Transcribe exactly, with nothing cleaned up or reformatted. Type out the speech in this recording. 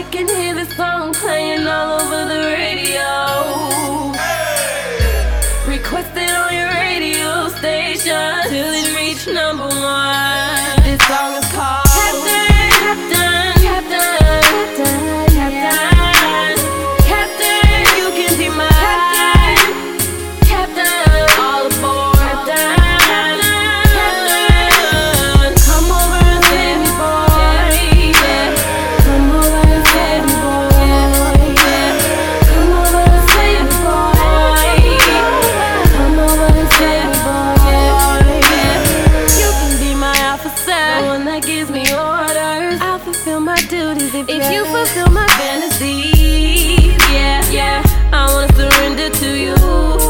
I can hear the song playing all over the radio. Request it on your radio station till it reach number one. This song is called Captain, Captain, Captain, Captain, Captain. You can be my Captain, Captain. All aboard, Captain, Captain. Come over and save me, boy. Yeah. Come over and save me, boy. Yeah. Come over and save me, boy. Come over and save me, boy. Yeah. You can be my officer, the one that gives me orders. I'll fulfill my duties if, if you fulfill my fantasies. Yeah, yeah. I wanna surrender to you.